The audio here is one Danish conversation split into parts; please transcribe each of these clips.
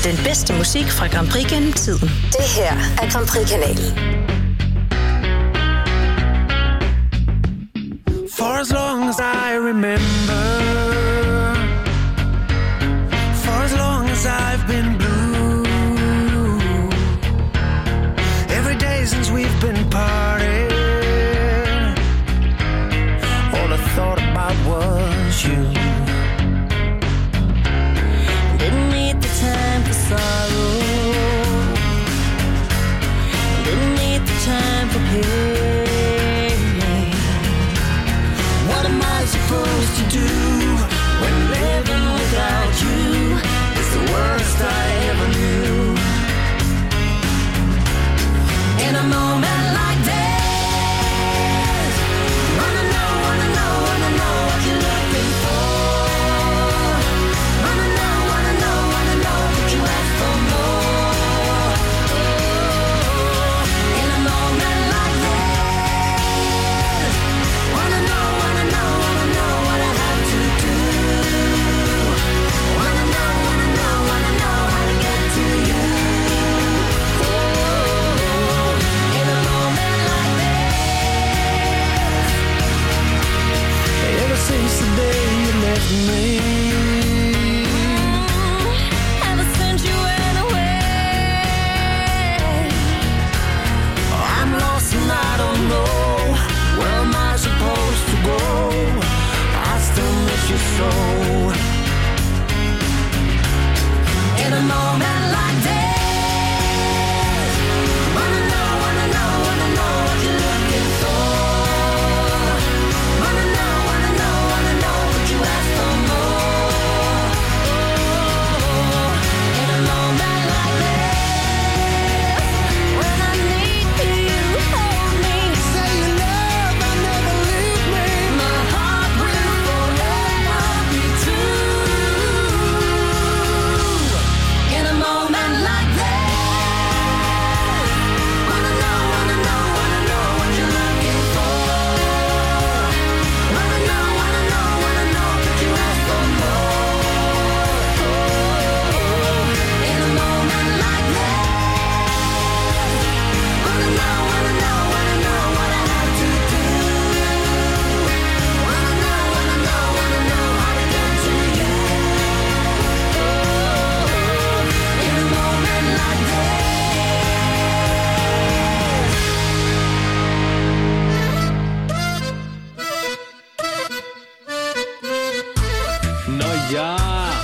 Den bedste musik fra Grand Prix gennem tiden. Det her er Grand Prix-kanalen. For as long as I remember, for as long as I've been blue, every day since we've been parting, all I thought about was you. Didn't need the time for sorrow, didn't need the time for pain. What am I supposed to do when living without you is the worst I ever knew? In a moment like this, wanna know what you're looking for. Wanna know what you ask for more. In a moment like this, wanna know what I have to do. Wanna know how to get to you. In a moment like this. Ever since the day you left me, Ever since you went away, I'm lost and I don't know where am I supposed to go. I still miss you so. in a moment like this, wanna know what you're looking for. Wanna know what you ask for more. In a moment like this, when I need you, hold me. Say you love, I never leave me. My heart will forever be true. In a moment like this, wanna know what you're looking for. Wanna know what you ask for more. In a moment like this, wanna know what I have to do. Wanna know how to get to you. In a moment like this. Nåja!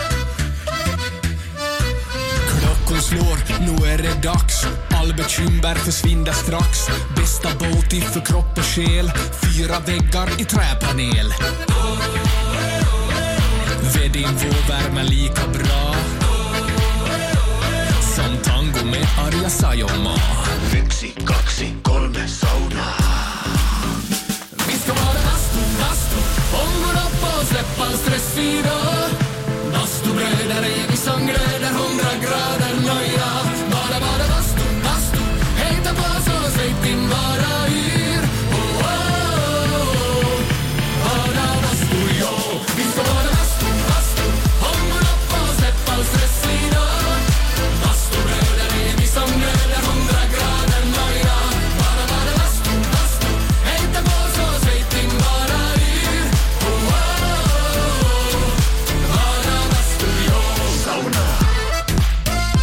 Klockan slår, nu är det dags. All bekymmer försvinner strax. Bästa båt för kropp och själ. 4 väggar i träpanel. Vedin värmer lika bra som tango med Arja Saijonmaa. 1, 2, 3 sauna. Vi ska vara bastu, ångon upp och släppa all stress idag. Bastubröder är vi som glöder 100 grader nöja. Bara bastu, hejta på så säg din bara yr. Oh, oh, oh. Bara bastu, jo. Vi ska vara bastu, ångon upp och släppa all stress idag. Bastubröder är vi som glöder 100 grader nöja. Bara bastu, hejta på så säg din bara yr. Oh, oh, oh. Bara bastu, jo. Sauna.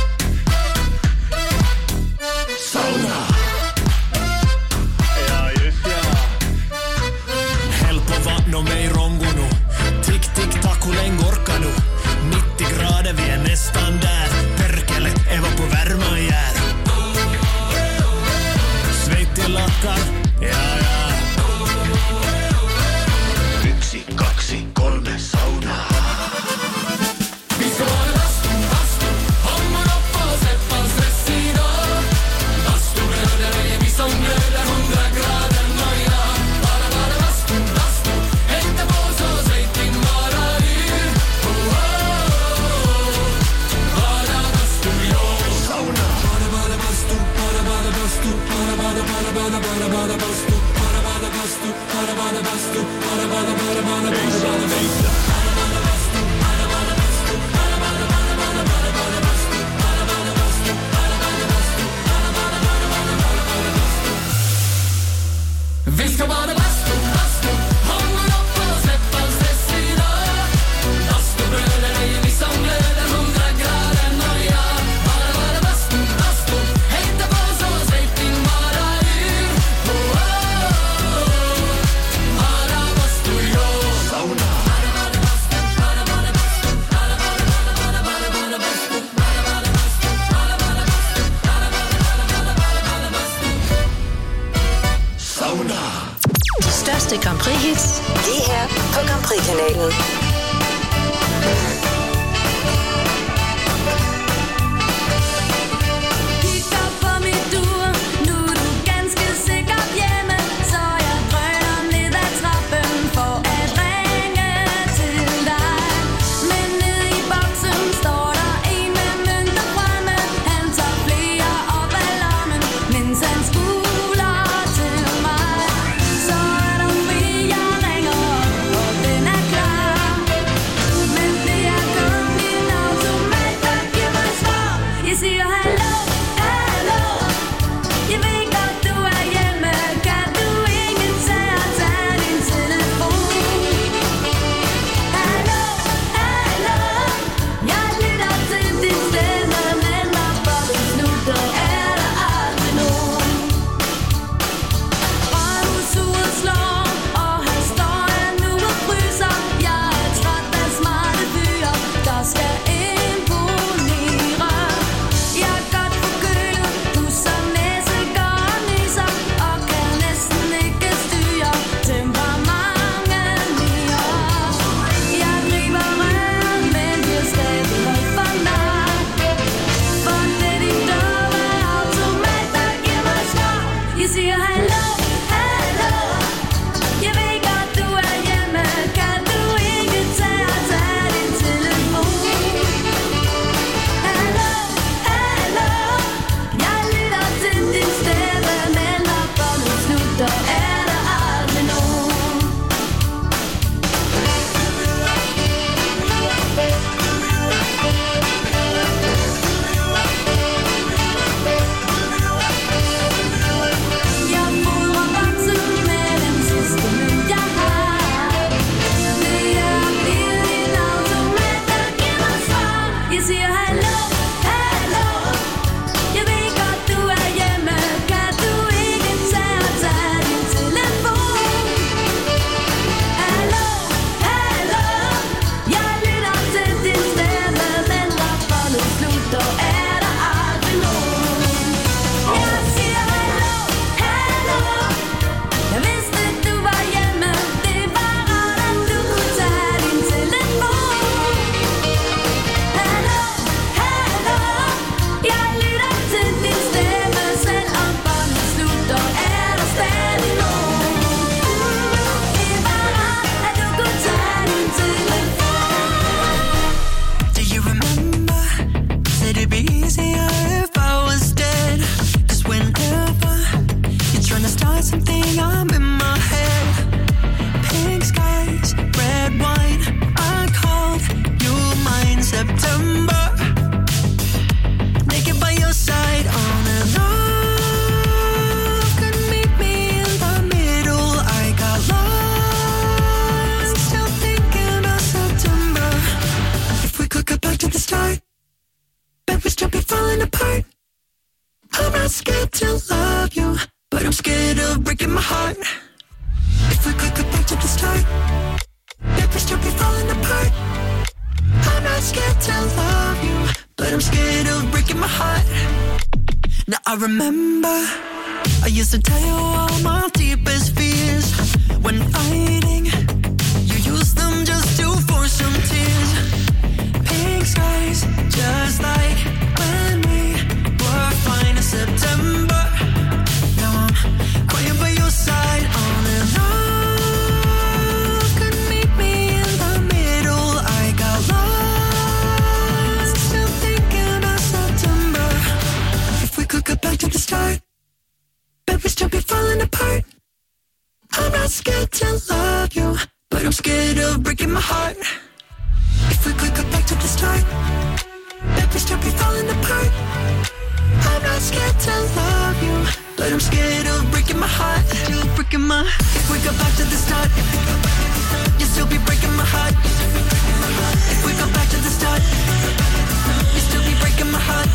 scared to love you, but I'm scared of breaking my heart. If we could go back to the start, that we'd still be falling apart. I'm not scared to love you, but I'm scared of breaking my heart. Now I remember I used to tell you all my deepest fears. When fighting, you use them just to force some tears. Pink skies, just like when we were fine in September. Now I'm crying by your side on and on. Could meet me in the middle. I got lost, still thinking about September. If we could go back to the start, bet we'd still be falling apart. I'm not scared to love you, but I'm scared of breaking my heart. If we could go back to the start, bet we'd still be falling apart. I'm not scared to love you, but I'm scared of breaking my heart. Still breaking my. If we go back to the start, you'll still be breaking my heart. If we go back to the start, you'll still be breaking my heart.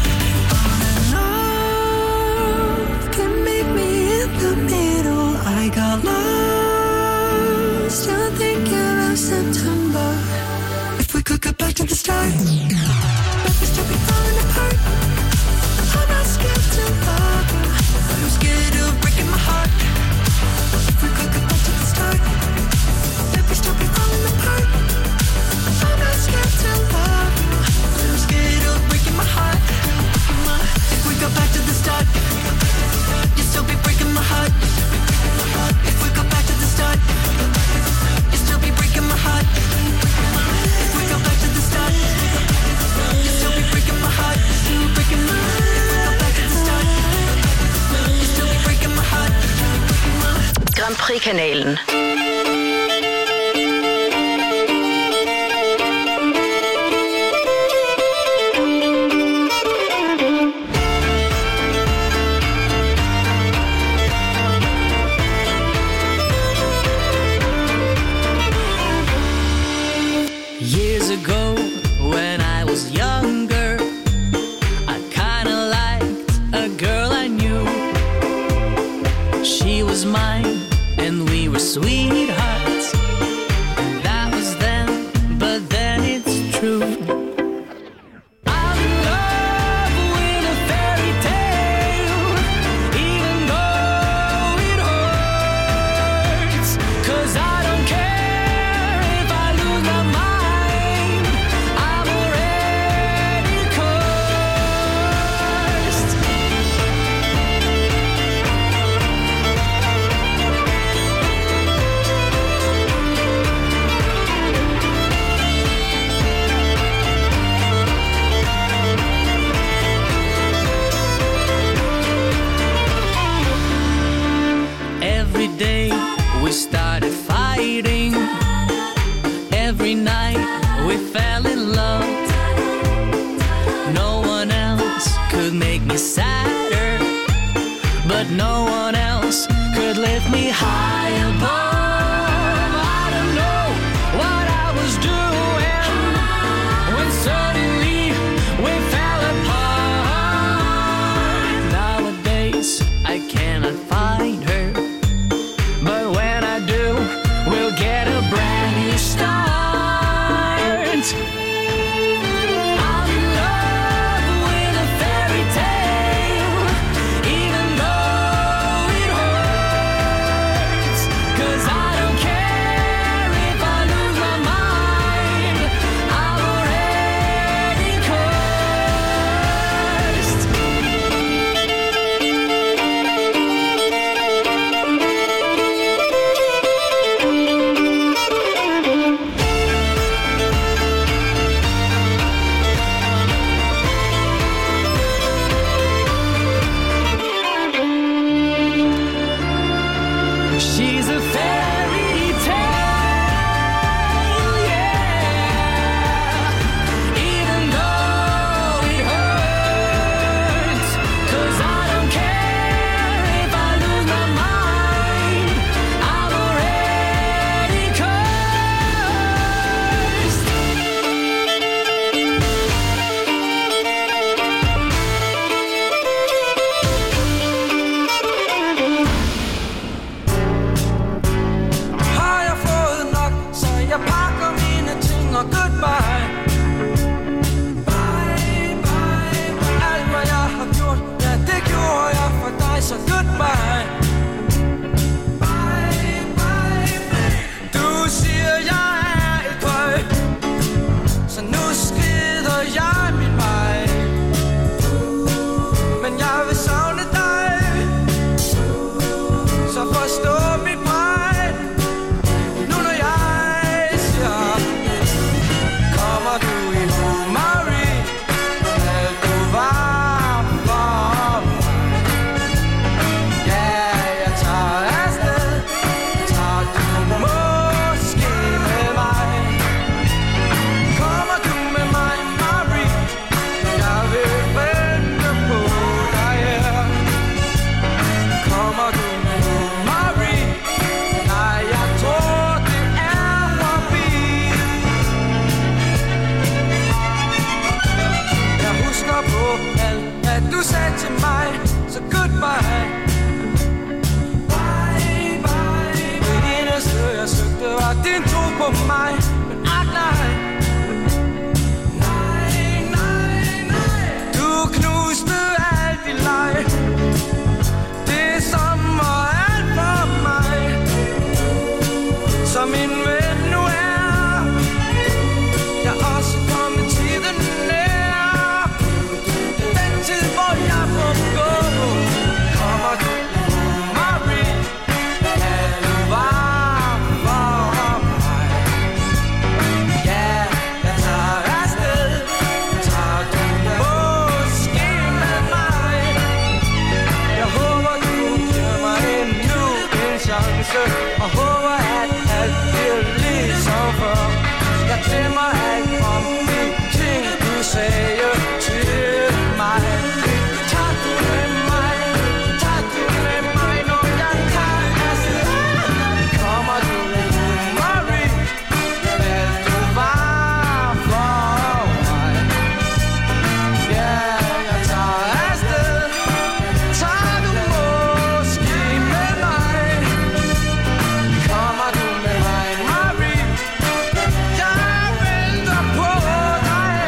Love can meet me in the middle. I got lost, still thinking of September. If we could go back to the start, but we still be falling apart. I'm not scared to love you, but I'm scared of breaking my heart. If we could go back to the start, but we still be falling apart. I'm not scared to love you, but I'm scared of breaking my heart. If we go back to the start, you'll still be breaking my heart. If we go back to the start, you'll still be breaking my heart. If we go back to the start, you'll still be breaking my heart. Still breaking my heart. If we go back to the start, you'll still be breaking my heart. Grand Prix-kanalen. Years ago, when I was younger, I kinda liked a girl I knew. She was mine, and we were sweethearts. That was then, but then it's true. I'm in love with a fairy tale, even though it hurts. 'Cause I don't care if I lose my mind, I'm already cursed. Every day we started fighting. Every night we fell in love. No one else could make me sadder, but no one else could lift me high above. I don't know what I was doing when suddenly we fell apart. Nowadays I cannot find her, but when I do, we'll get a brand new start. I'm in love with a fairy tale, even though it hurts. 'Cause I mig. Det eneste jeg søgte var din tro på mig. Men nej. Du knuste alt i leg. Det som var alt for mig. Som min ven nu er. Jeg er også kommet tiden nær. Den tid hvor jeg må gå. Kommer du Marie? Er du varm for mig? Ja, jeg tager afsted. Tager du måske med mig? Jeg håber du giver mig endnu en chance. Og håber at alt bliver ligesom før. Jeg glemmer alt om de ting du sagde til mig. Tager du med mig? Tager du med mig, når jeg tager afsted? Kommer du Marie? Er du varm for mig? Ja, jeg tager afsted. Tager du måske med mig? Kommer du med mig, Marie? Jeg venter på dig.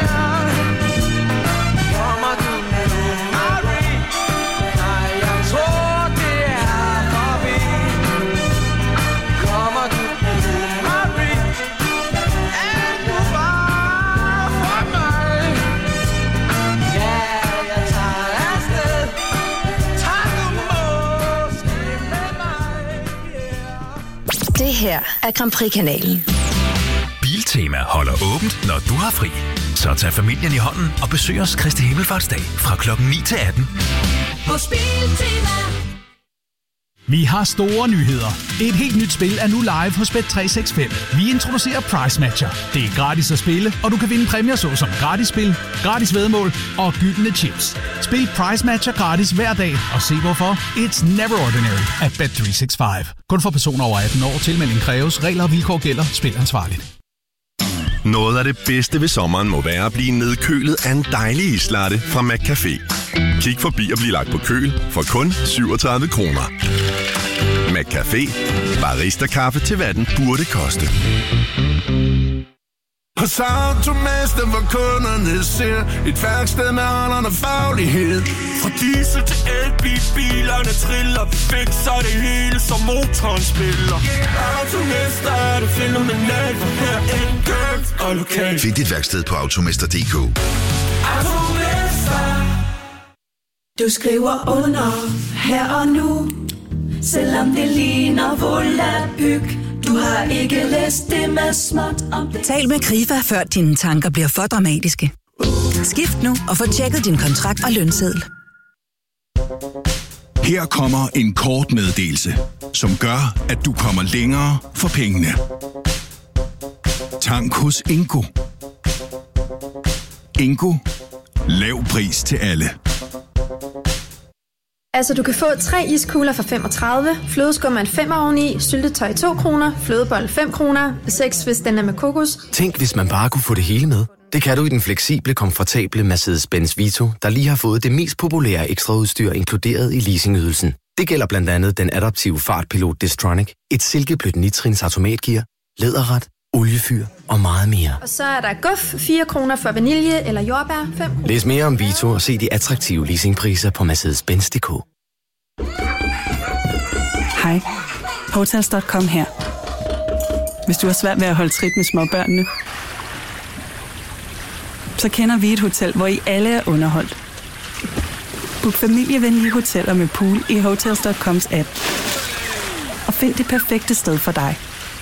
Kommer du med Marie? Nej, jeg tror det er forbi. Kommer du med Marie? Er du varm for mig? Ja, jeg tager afsted. Tager du måske med mig? Det her er Grand Prix-kanalen. Biltema holder åbent, når du har fri. Så tag familien i hånden og besøg os Kristi Himmelfartsdag fra klokken 9 til 18. Hos Biltema. Vi har store nyheder. Et helt nyt spil er nu live hos Bet365. Vi introducerer Price Matcher. Det er gratis at spille, og du kan vinde præmier såsom gratis spil, gratis væddemål og gyldne chips. Spil Price Matcher gratis hver dag, og se hvorfor. It's never ordinary at Bet365. Kun for personer over 18 år. Tilmelding kræves. Regler og vilkår gælder. Spil ansvarligt. Noget af det bedste ved sommeren må være at blive nedkølet af en dejlig islatte fra McCafé. Kig forbi og bliv lagt på køl for kun 37 kroner. McCafé. Barista-kaffe til hvad den burde koste. Hos Automester, hvor kunderne ser et værksted med ånderne faglighed. Fra diesel til elbil, bilerne triller, vi fikser det hele, som motoren spiller. Automester er det fænomenalt, for her enkelt og lokalt. Find dit værksted på automester.dk. Automester. Du skriver under her og nu, selvom det ligner volapyk. Du har ikke læst det med småt om det. Tal med Krifa, før dine tanker bliver for dramatiske. Skift nu og få tjekket din kontrakt og lønseddel. Her kommer en kort meddelelse, som gør, at du kommer længere for pengene. Tank hos Ingo. Ingo. Lav pris til alle. Altså, du kan få 3 iskugler for 35, flødeskum en 5 oveni, syltetøj 2 kroner, flødebold 5 kroner, 6 hvis den er med kokos. Tænk, hvis man bare kunne få det hele med. Det kan du i den fleksible, komfortable Mercedes-Benz Vito, der lige har fået det mest populære ekstraudstyr inkluderet i leasingydelsen. Det gælder blandt andet den adaptive fartpilot Distronic, et silkeblødt nitrins automatgear, læderret, oliefyr og meget mere. Og så er der guf 4 kroner for vanilje eller jordbær 5. Læs mere om Vito og se de attraktive leasingpriser på Mercedes-Benz.dk. Hej, Hotels.com her. Hvis du har svært ved at holde trit med småbørnene, så kender vi et hotel, hvor I alle er underholdt. Book familievenlige hoteller med pool i Hotels.coms app. Og find det perfekte sted for dig.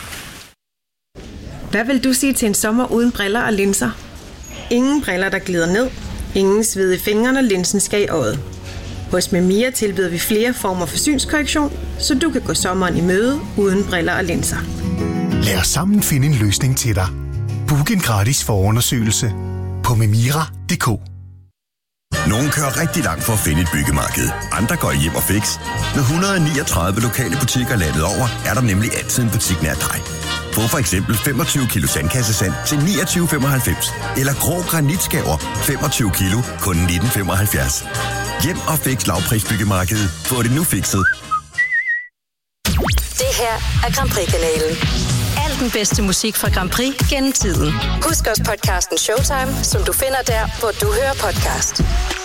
Hvad vil du sige til en sommer uden briller og linser? Ingen briller, der glider ned. Ingen sved i fingrene, og linsen skal i øjet. Hos Memia tilbyder vi flere former for synskorrektion, så du kan gå sommeren i møde uden briller og linser. Lad os sammen finde en løsning til dig. Book en gratis forundersøgelse på memira.dk. Nogle kører rigtig langt for at finde et byggemarked. Andre går hjem og fix. Med 139 lokale butikker landet over, er der nemlig altid en butik nær dig. Få for eksempel 25 kilo sandkassesand til 29,95. Eller grå granitskaver 25 kilo kun 19,75. Hjem og Fix lavprisbyggemarkedet. Få det nu fikset. Det her er Grand Prix-kanalen. Al den bedste musik fra Grand Prix gennem tiden. Husk også podcasten Showtime, som du finder der, hvor du hører podcast.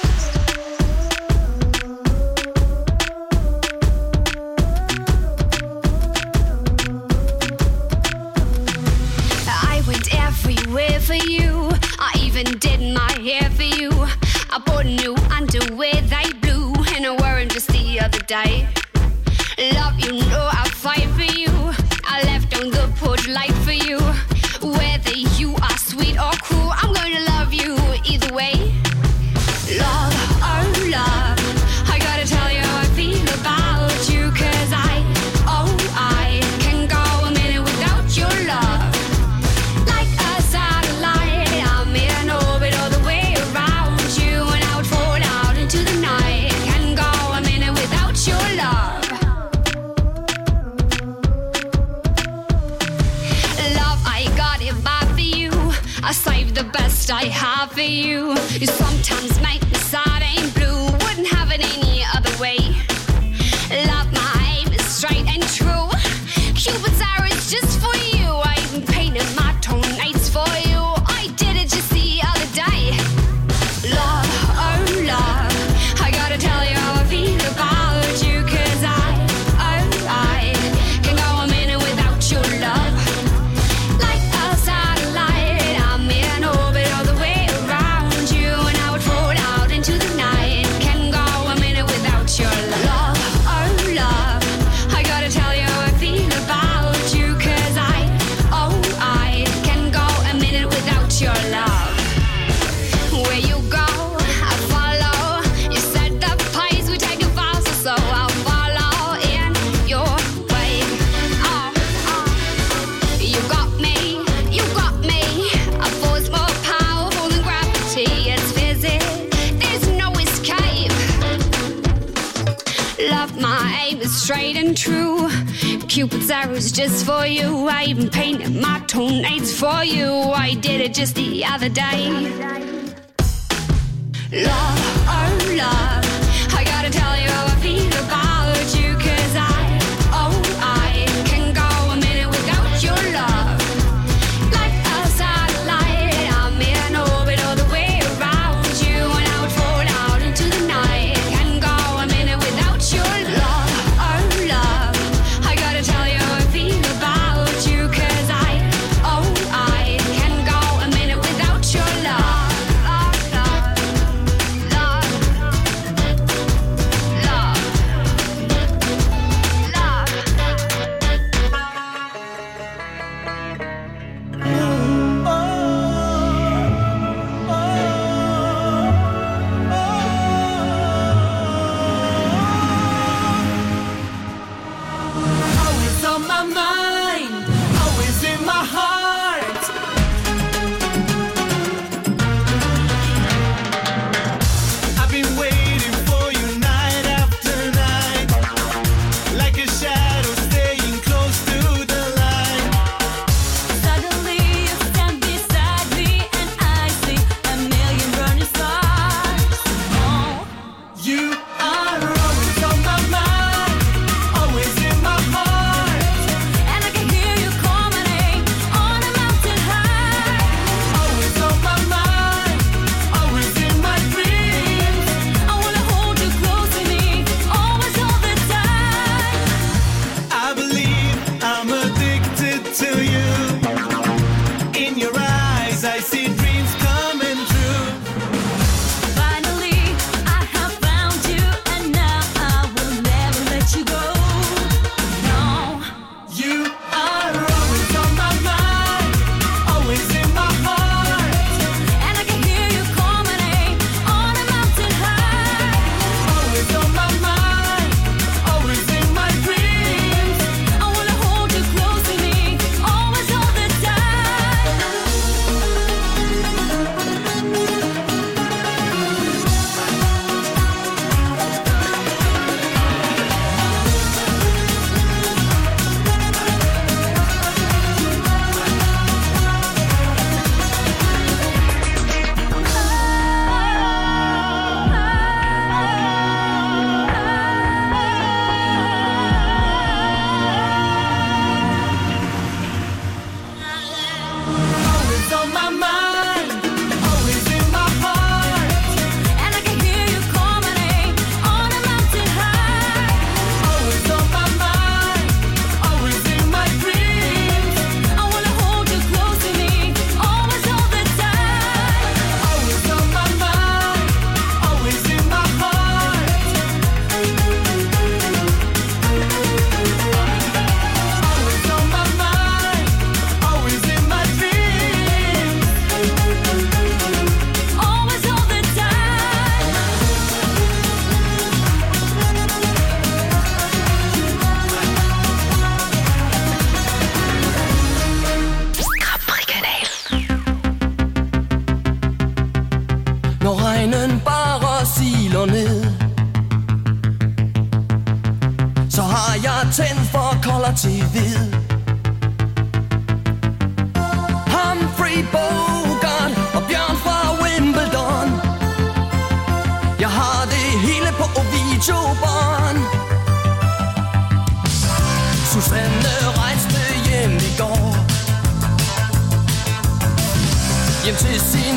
I went everywhere for you. I even did my hair for you. I bought new underwear, they blue, and I wore them just the other day. Love, you know I fight for you. I left on the porch light for you. Whether you are sweet or cruel, I'm gonna love you either way. Love, oh love, I gotta tell you how I feel about you. 'Cause I can go a minute without your love. Like a satellite, I'm in orbit all the way around you. And I would fall out into the night. Can go a minute without your love. Love, I got it bad for you. I saved the best I have for you. You sometimes make me sad and blue. Wouldn't have it any other way. Love, my aim is straight and true. Cupid's arrow is just for you. I even painted my toenails for you. I did it just the other day. Love, oh love, I gotta tell you how I feel about you. 'Cause I can go a minute without your love. Like a satellite, I'm in orbit all the way around you. And I would fall out into the night. Can go a minute without your love. Oh love, I gotta tell you how I feel about you. 'Cause I can go a minute without your love. Where you go, I follow. You set the pace, we take it faster, so I'll follow in your way. You got me, you got me. A force more powerful than gravity. It's physics, there's no escape. Love, my aim is straight and true. Cupid's arrows just for you. I even painted my toenails for you. I did it just the other day. Love, oh love, I gotta tell you how I feel about you. 'Cause I can go a minute without your love. Like a satellite, I'm in orbit all the way around you. And I would fall out into the night. Can go a minute without your love. Oh love, I gotta tell you how I feel about you. 'Cause I can go a minute without your love. Love, love, love.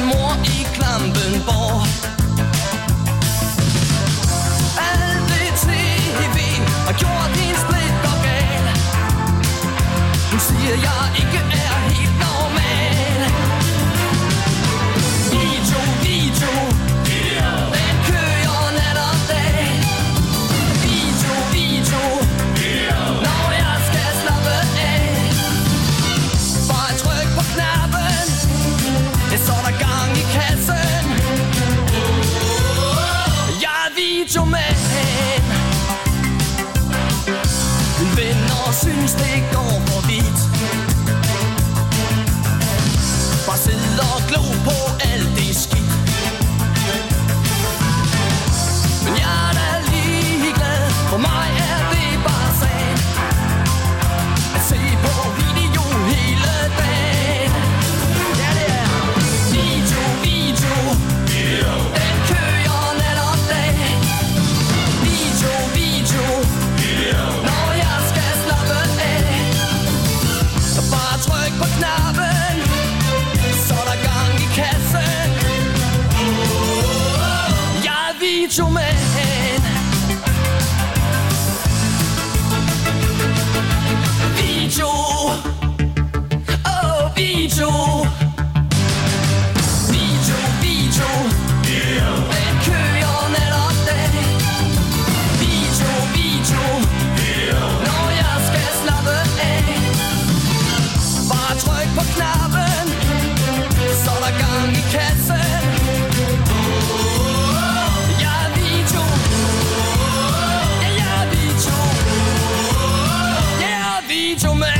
mor i Klampenborg. Alt det TV har gjort hendes blik og gal. Hun siger jeg ikke er helt normal. Video, den kører nat og dag. Video, når jeg skal slappe af. Bare tryk på knappen, så er der gang i kassen. Jeg er videomand. Mine venner synes det går for vidt. Bare sidde og glo på alt det skidt. Men jeg er da ligeglad, for mig er det bare sagen at se på video hele dagen. Ja, det er video, den kører nat og dag. Video, når jeg skal slappe af. Så bare tryk på knappen, så er der gang i kassen. Jeg er videomand. Video, video, den kører nat og dag. Video, når jeg skal slappe af. Bare tryk på knappen, så er der gang i kassen. Jeg er video, ja, jeg er video, jeg er videomand.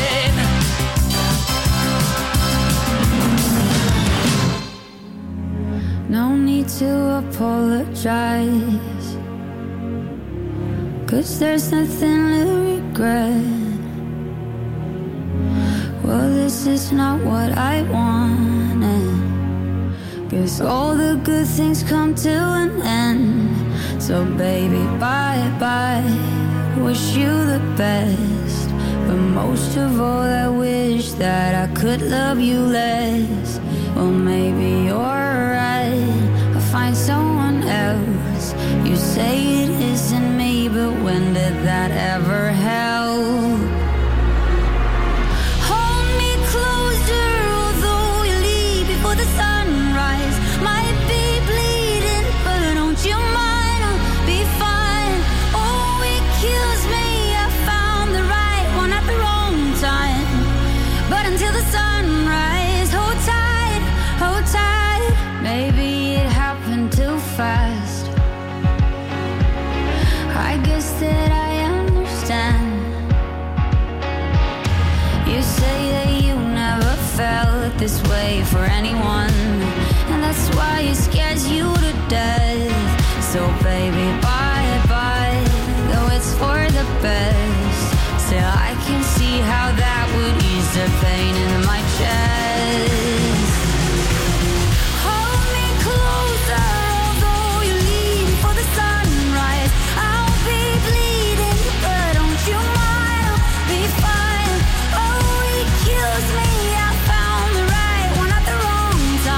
No need to apologize, 'cause there's nothing to regret. Well, this is not what I wanted, 'cause all the good things come to an end. So baby, bye-bye, wish you the best. But most of all, I wish that I could love you less. Well, maybe you're right, I'll find someone else. You say it isn't me, but when did that ever help? Hold me closer, although you leave before the sunrise. Might be bleeding, but don't you mind, I'll be fine. Oh, it kills me, I found the right one at the wrong time. But until the sunrise, hold tight, hold tight. Maybe it happened too fast. I guess that I understand. You say that you never felt this way for anyone, and that's why it scares you to death. So baby, bye-bye, though it's for the best. Still I can see how that would ease the pain in my chest. Hold me closer, although you leave before the sunrise. I'll be bleeding, but don't you mind, I'll be fine. Oh, it kills me, I found the right one at the wrong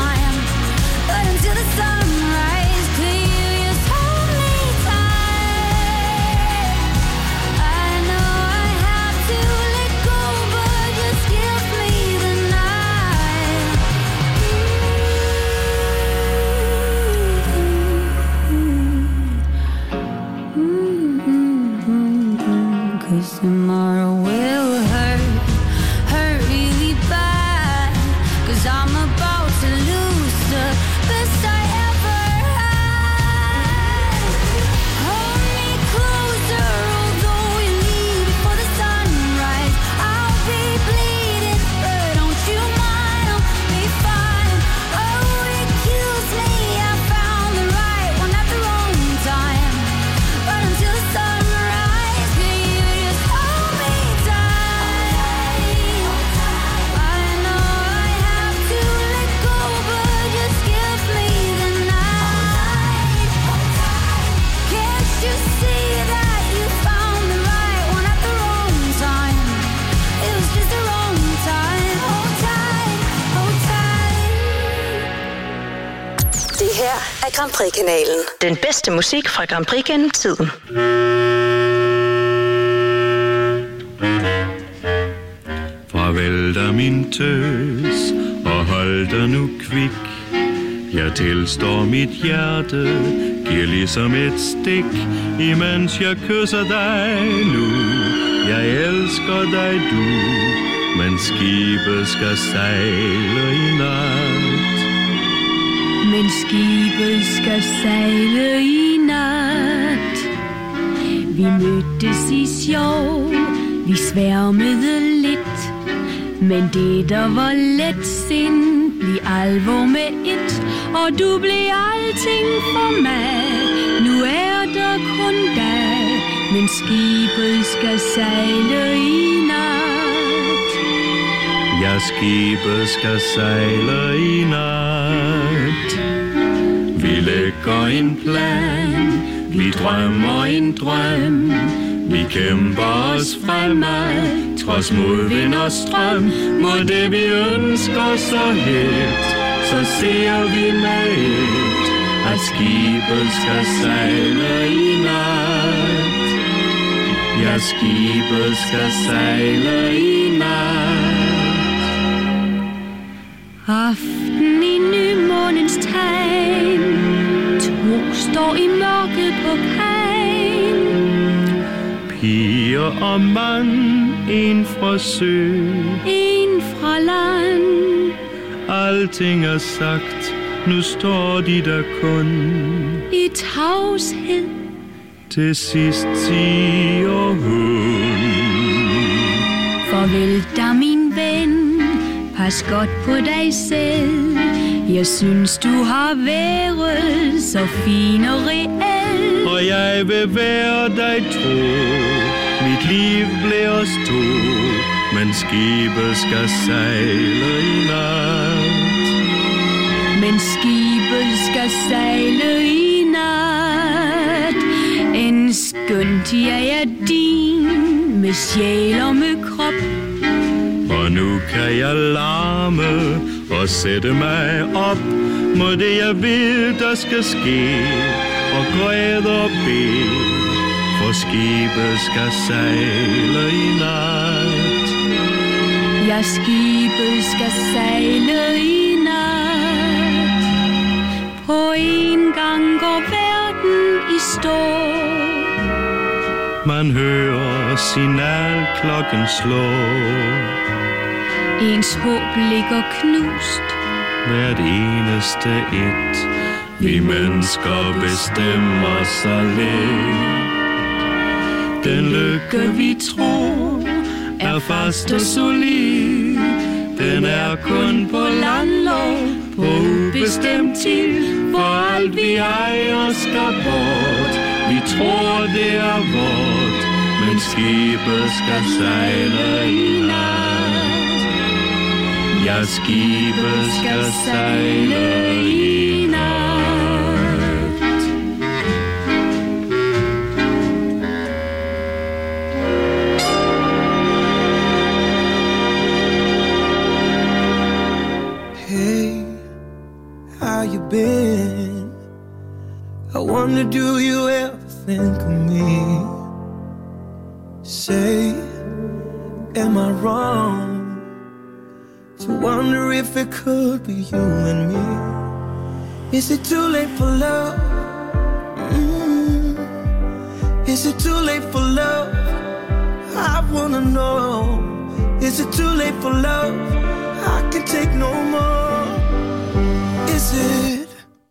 Det her er Grand Prix-kanalen. Den bedste musik fra Grand Prix gennem tiden. Farvel da min tøs, og hold dig nu kvik. Jeg tilstår mit hjerte, giver ligesom et stik, imens jeg kysser dig nu. Jeg elsker dig du, men skibet skal sejle i nat. Men skibet skal sejle i nat. Vi mødtes i sjov, vi sværmede lidt, men det der var let sind, blev alvor med et, og du blev alting for mig. Nu er der kun dig, men skibet skal sejle i nat. Ja, skibet skal sejle i nat. Vi lægger en plan, vi drømmer en drøm. Vi kæmper os fremad, trods modvind og strøm. Mod det vi ønsker så helt, så ser vi med et, at skibet skal sejle i nat. Ja, skibet skal sejle i nat. Aften i nymånens tegn, to står i mørket på kajen. Piger og mand, en fra sø, en fra land. Alting er sagt, nu står de der kun i tavshed. Til sidst siger hun: farvel da min ven, pas godt på dig selv. Jeg synes du har været så fin og reel, og jeg vil være dig tro. Mit liv bliver os to, men skibet skal sejle i nat. Men skibet skal sejle i nat. En skønt jeg er din, med sjæl og med krop. Og nu kan jeg larme og sætte mig op mod det jeg vil der skal ske, og græde og bede, for skibet skal sejle i nat. Ja, skibet skal sejle i nat. På en gang går verden i stå. Man hører signalklokken slå. Ens håb ligger knust. Hvert eneste et. Vi mennesker bestemmer så let. Den lykke vi tror er fast og solid. Den er kun på landlov, på ubestemt tid. For alt vi ejer skal bort. Vi tror det er vort, men skibet skal sejle i nat. Ja, skibet skal sejle i nat. Hey, how you been? I wonder, do you ever think of me? Say, am I wrong to wonder if it could be you and me? Is it too late for love? Is it too late for love? I wanna know. Is it too late for love? I can take no more. Is it?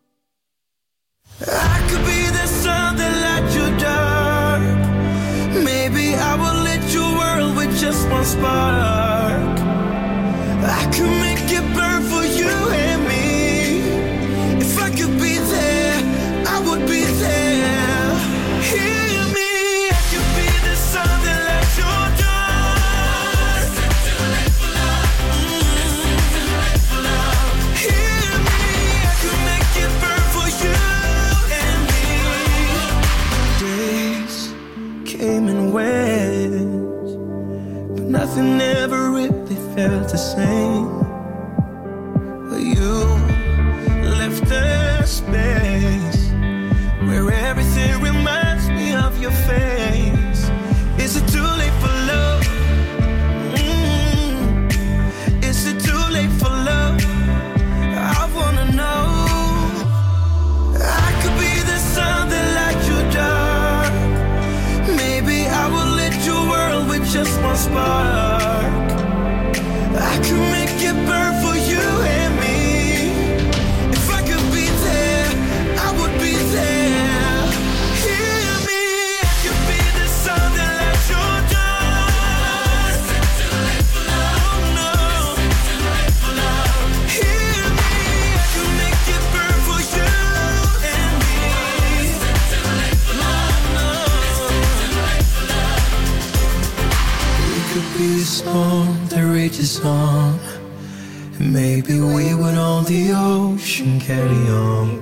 I could be the sun that lights your dark. Maybe I will lit your world with just one spark. I could make it burn for you and me. If I could be there, I would be there. Hear me, I could be the sun that lights your dark. Is it too late for love? Is it too late for love? Hear me, I could storm that rages on. And maybe we would on the ocean carry on.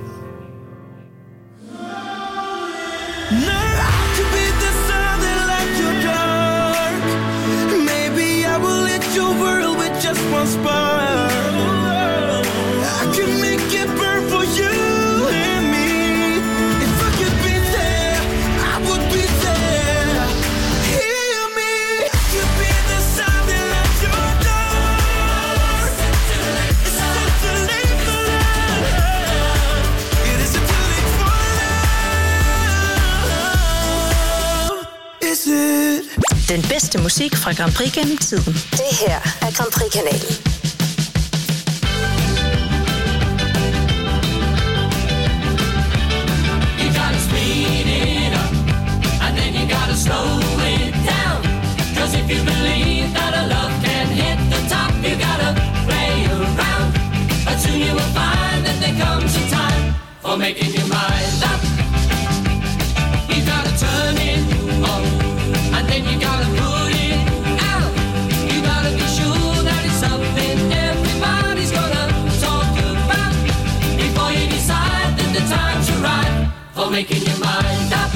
I could be the sun that lights your dark. Maybe I will lit your world with just one spark. I can make it burn for you and me. If I could be there, I would be there. Hear me. I could be the sun that lights your dark. It's not too late for love. It isn't too late for love. Is it? Den bedste musik fra Grand Prix gennem tiden. Det her er Grand Prix-kanalen. Slow it down, 'cause if you believe that a love can hit the top, you gotta play around. But soon you will find that there comes a time for making your mind up. You gotta turn it on, and then you gotta put it out. You gotta be sure that it's something everybody's gonna talk about before you decide that the time's right for making your mind up.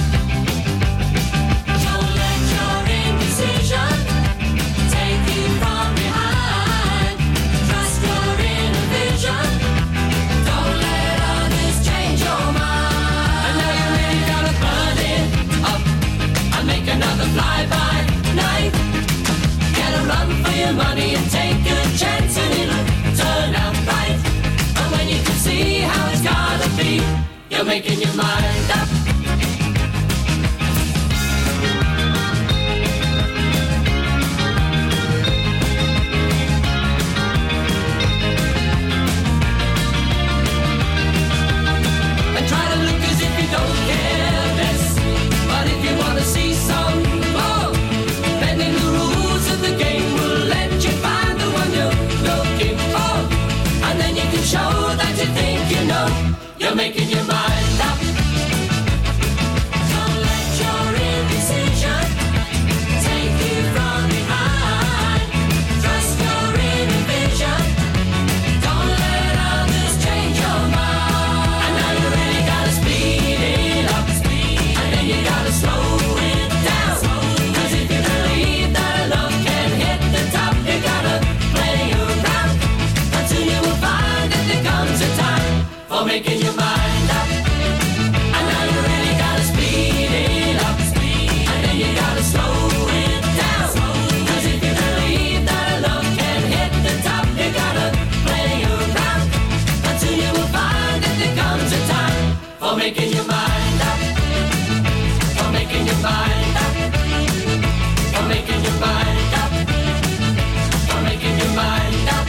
Money and take a chance and it'll turn out right. And when you can see how it's gotta be, you're making your mind up. And try to look as if you don't care less. But if you wanna see some more, bending the rules of the game will let you find the one you're looking for. And then you can show that you think you know. You're making your mind up. Don't let your indecision take you from behind. Trust your inner vision. Don't let others change your mind. And now you really gotta speed it up. And then you gotta slow it down. 'Cause if you believe that a love can hit the top, you gotta play around. But soon you will find that there comes a time for making your mind up. And now you really gotta speed it up. And then you gotta slow it down. 'Cause if you believe that a love can hit the top, you gotta play around. But soon you will find that there comes a time for making your mind up. For making your mind up. For making your mind up. For making your mind up.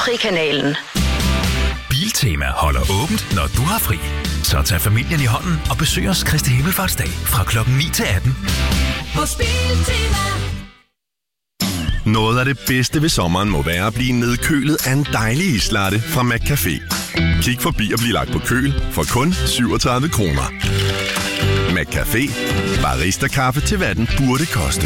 Frankrig-kanalen. Biltema holder åbent, når du har fri. Så tag familien i hånden og besøg os Kristi Himmelfartsdag fra klokken 9 til 18. Hos Biltema. Noget af det bedste ved sommeren må være at blive nedkølet af en dejlig islatte fra McCafé. Kig forbi og bliv lagt på køl for kun 37 kroner. McCafé. Barista-kaffe til hvad den burde koste.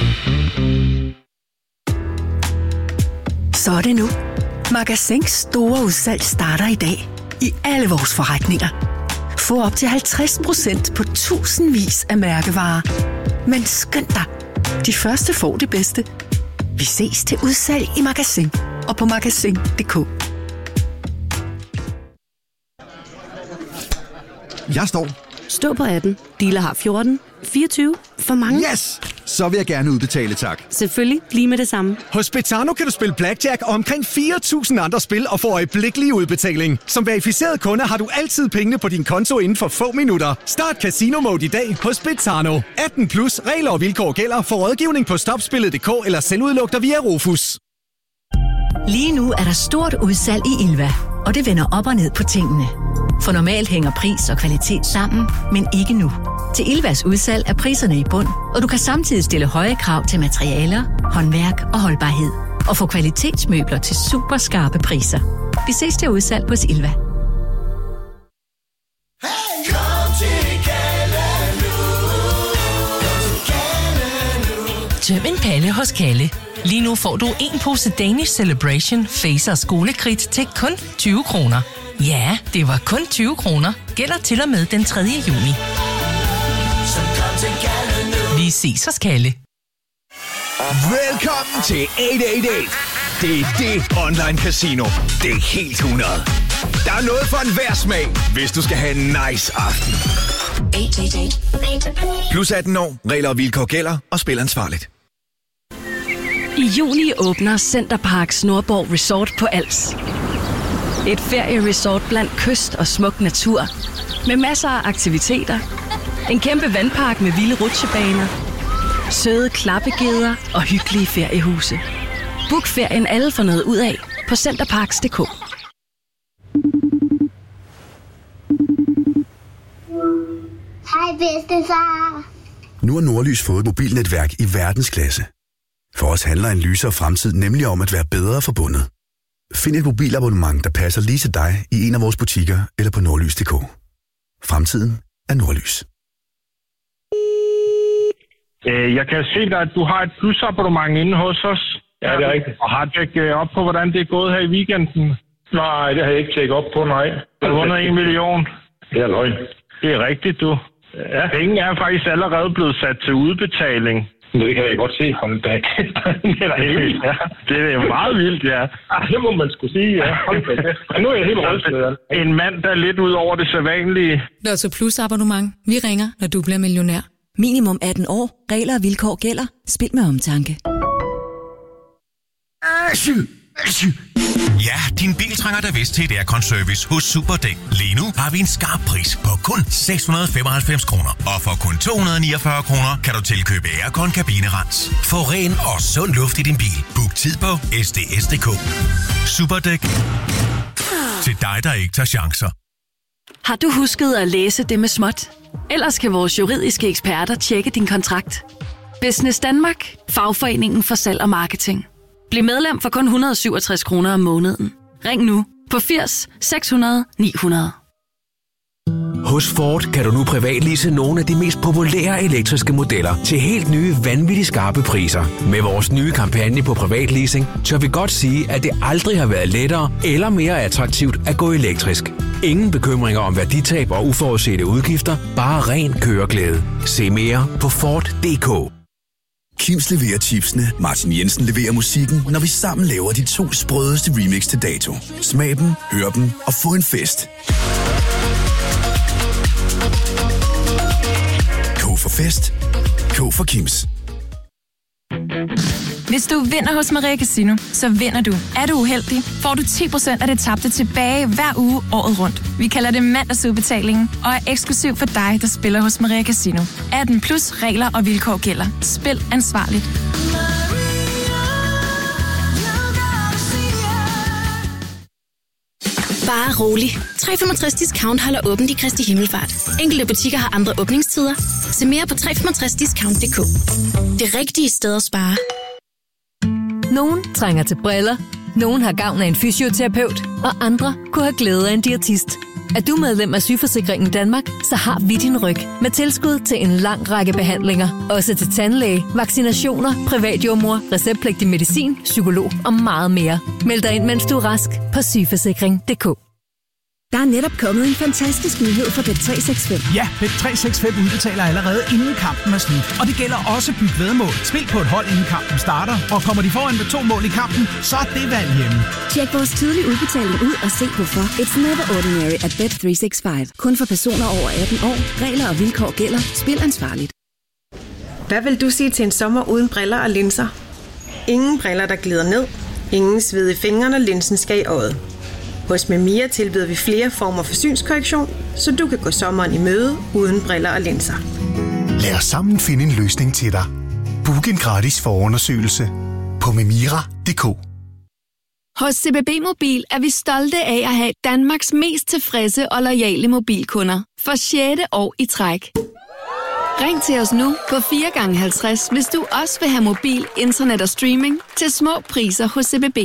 Så er det nu. Magasins store udsalg starter i dag. I alle vores forretninger. Få op til 50% på tusindvis af mærkevarer. Men skynd dig. De første får det bedste. Vi ses til udsalg i Magasin og på magasin.dk. Jeg står. Stå på 18. Dealer har 14. 24. For mange. Yes! Så vil jeg gerne udbetale, tak. Selvfølgelig. Lige med det samme. Hos Betano kan du spille blackjack og omkring 4.000 andre spil og få øjeblikkelig udbetaling. Som verificeret kunde har du altid pengene på din konto inden for få minutter. Start Casino Mode i dag hos Betano. 18 plus regler og vilkår gælder for rådgivning på stopspillet.dk eller selvudluk dig via Rofus. Lige nu er der stort udsalg i Ilva, og det vender op og ned på tingene. For normalt hænger pris og kvalitet sammen, men ikke nu. Til Ilvas udsalg er priserne i bund, og du kan samtidig stille høje krav til materialer, håndværk og holdbarhed. Og få kvalitetsmøbler til super skarpe priser. Vi ses til udsalg hos Ilva. Tøm en palle hos Kalle. Lige nu får du en pose Danish Celebration Face og skolekridt til kun 20 kroner. Ja, det var kun 20 kroner. Gælder til og med den 3. juni. Vi ses hos Kalle. Velkommen til 888. Det er det online casino. Det er helt 100. Der er noget for enhver smag, hvis du skal have en nice aften. 888. Plus 18 år, regler og vilkår gælder, og spil ansvarligt. I juni åbner Centerparks Nordborg Resort på Als. Et ferieresort blandt kyst og smuk natur. Med masser af aktiviteter. En kæmpe vandpark med vilde rutsjebaner. Søde klappegeder og hyggelige feriehuse. Book ferien alle for noget ud af på centerparks.dk. Hej bedstefar. Nu har Nordlys fået et mobilnetværk i verdensklasse. For os handler en lysere fremtid nemlig om at være bedre forbundet. Find et mobilabonnement, der passer lige til dig i en af vores butikker eller på nordlys.dk. Fremtiden er Nordlys. Jeg kan se dig, at du har et plusabonnement inde hos os. Ja, det er rigtigt. Og har tjekket op på, hvordan det er gået her i weekenden? Nej, det har jeg ikke tjekket op på, nej. Du har vundet 1 million. Det er løgn. Det er rigtigt, du. Ja. Penge er faktisk allerede blevet sat til udbetaling. Det kan jeg godt se fra en dag. Det er helt vildt, ja. Det er jo meget vildt, ja. Det må man skulle sige, ja. Men nu er jeg helt rystet. En mand, der er lidt ud over det sædvanlige. Lotto Plus abonnement. Vi ringer, når du bliver millionær. Minimum 18 år. Regler og vilkår gælder. Spil med omtanke. Ja, din bil trænger da vist til et aircon-service hos Superdæk. Lige nu har vi en skarp pris på kun 695 kroner. Og for kun 249 kroner kan du tilkøbe aircon kabinerens. Få ren og sund luft i din bil. Book tid på sds.dk. Superdæk. Til dig, der ikke tager chancer. Har du husket at læse det med småt? Ellers kan vores juridiske eksperter tjekke din kontrakt. Business Danmark. Fagforeningen for salg og marketing. Bliv medlem for kun 167 kroner om måneden. Ring nu på 80 600 900. Hos Ford kan du nu privatlease nogle af de mest populære elektriske modeller til helt nye, vanvittigt skarpe priser. Med vores nye kampagne på privatleasing, tør vi godt sige, at det aldrig har været lettere eller mere attraktivt at gå elektrisk. Ingen bekymringer om værditab og uforudsete udgifter, bare ren køreglæde. Se mere på Ford.dk. Kims leverer chipsene, Martin Jensen leverer musikken, når vi sammen laver de 2 sprødeste remix til dato. Smag dem, hør dem og få en fest. K for fest. K for Kims. Hvis du vinder hos Maria Casino, så vinder du. Er du uheldig, får du 10% af det tabte tilbage hver uge året rundt. Vi kalder det mandagsudbetalingen og er eksklusiv for dig, der spiller hos Maria Casino. 18 plus regler og vilkår gælder. Spil ansvarligt. Bare rolig. 365 Discount holder åbent i Kristi Himmelfart. Enkelte butikker har andre åbningstider. Se mere på 365discount.dk. Det rigtige sted at spare. Nogen trænger til briller, nogen har gavn af en fysioterapeut, og andre kunne have glæde af en diætist. Er du medlem af Sygeforsikringen Danmark, så har vi din ryg med tilskud til en lang række behandlinger. Også til tandlæge, vaccinationer, privatjordmor, receptpligtig medicin, psykolog og meget mere. Meld dig ind, mens du er rask på sygeforsikring.dk. Der er netop kommet en fantastisk nyhed for Bet365. Ja, Bet365 udbetaler allerede inden kampen er slut. Og det gælder også Byg Væddemål. Spil på et hold inden kampen starter, og kommer de foran med 2 mål i kampen, så er det valg hjemme. Tjek vores tidlige udbetaling ud og se hvorfor. It's never ordinary at Bet365. Kun for personer over 18 år. Regler og vilkår gælder. Spil ansvarligt. Hvad vil du sige til en sommer uden briller og linser? Ingen briller, der glider ned. Ingen sved i fingrene, når linsen skal i øjet. Hos Memia tilbyder vi flere former for synskorrektion, så du kan gå sommeren i møde uden briller og linser. Lad os sammen finde en løsning til dig. Book en gratis forundersøgelse på memira.dk. Hos CBB Mobil er vi stolte af at have Danmarks mest tilfredse og loyale mobilkunder. For 6. år i træk. Ring til os nu på 4x50, hvis du også vil have mobil, internet og streaming til små priser hos CBB.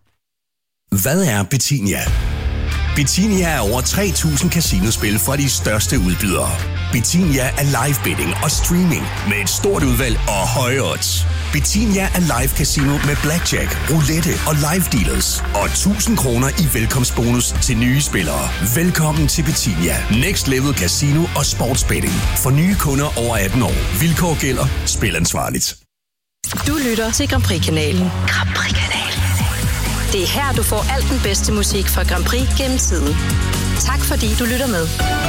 Hvad er Betinia? Betinia er over 3.000 casinospil fra de største udbydere. Betinia er live betting og streaming med et stort udvalg og høje odds. Betinia er live casino med blackjack, roulette og live dealers. Og 1.000 kroner i velkomstbonus til nye spillere. Velkommen til Betinia. Next Level Casino og Sportsbetting. For nye kunder over 18 år. Vilkår gælder. Spil ansvarligt. Du lytter til Grand Prix-kanalen. Grand Prix-kanalen. Det er her, du får alt den bedste musik fra Grand Prix gennem tiden. Tak fordi du lytter med.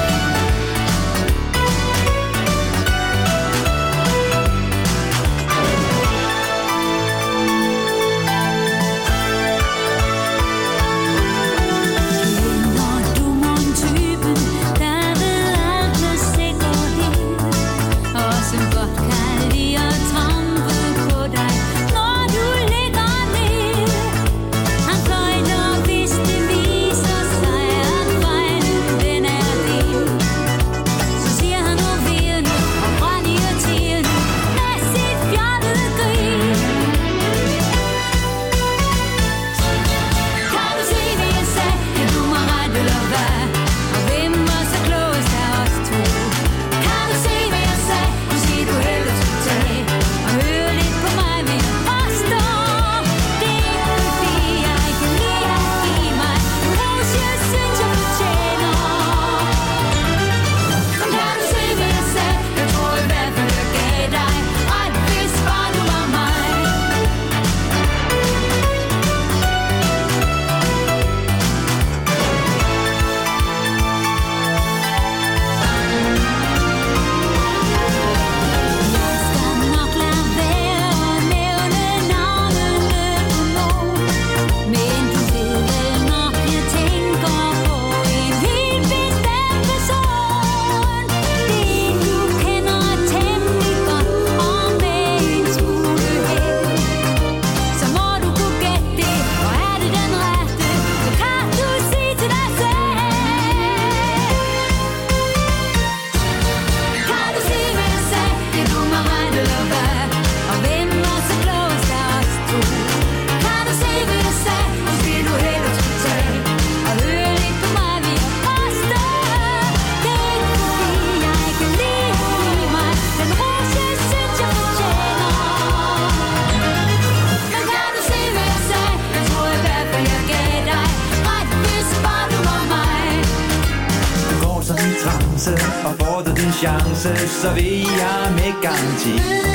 Så vil jeg med garanti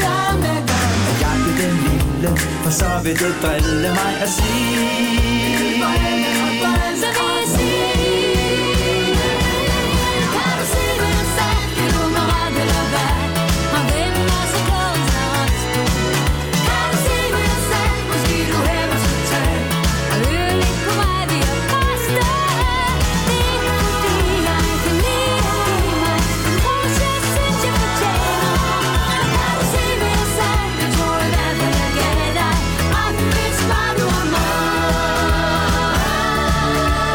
at jagte den lille, for så vil du drille mig og sige. Så vil jeg sige. Kan du se, hvad jeg sagde? Kan du mig ret eller hvad? Og hvem er så klogest af os to? Kan du se, hvad jeg sagde? Måske du heller skulle tage og høre lidt på mig, vi er faste. Det er ikke fordi jeg kan lide at give mig en rose, jeg synes jeg fortjener. Kan du se, hvad jeg sagde? Jeg tror i hvert fald jeg gav dig. Og hvis bare du er mig.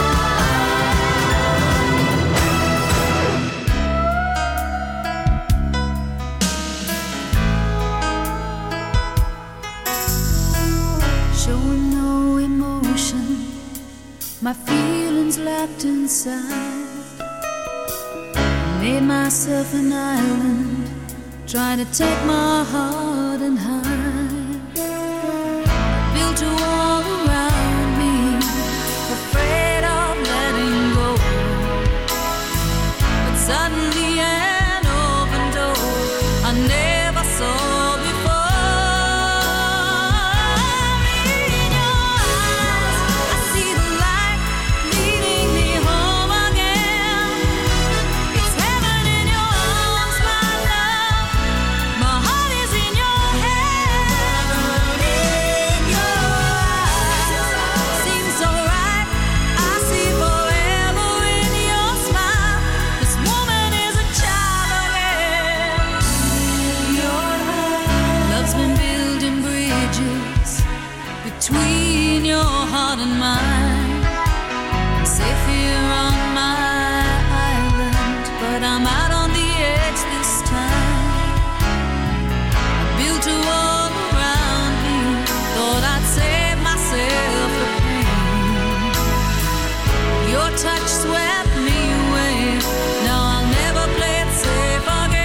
my feelings locked inside. Made myself an island, trying to take my heart and hide. Built a wall around me, afraid of letting go. But suddenly an open door I never saw before. In your eyes, I see the light leading me home again. It's heaven in your arms, my love. My heart is in your hand. In your eyes, seems so right. I see forever in your smile. This woman is a child again. Your eyes, love's been building bridges between your heart and mine. I'm safe here on my island, but I'm out on the edge this time. I built a wall around me, thought I'd save myself the pain. Your touch swept me away, now I'll never play it safe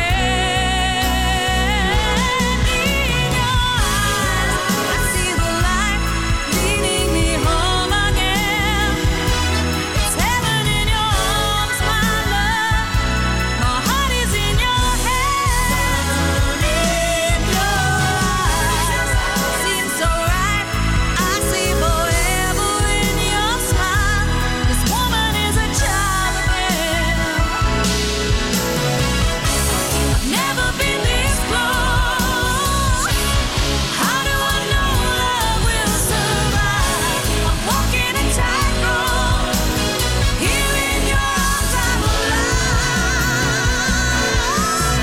again. In your eyes, I see the light leading me home again. It's heaven in your arms, my love. My heart is in your hand. In your eyes, seems so right. I see forever in your smile. This woman is a child again. I've never been this close. How do I know love will survive? I'm walking a tightrope. Here in your arms I'm alive.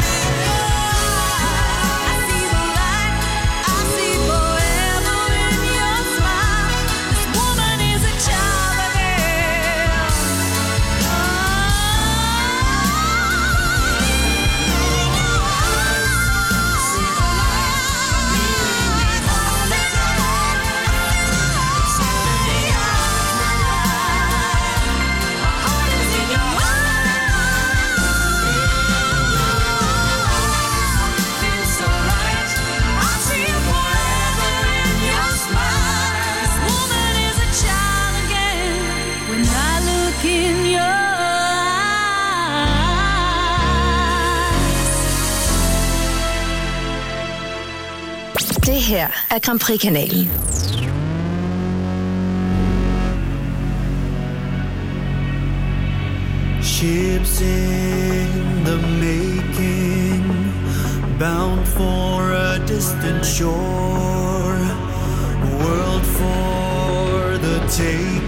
I see the light. I see forever in your smile. This woman is a child again. When I look in your eyes. Det her er Grand Prix-kanalen. Ships in the making, bound for a distant shore, world for the taking.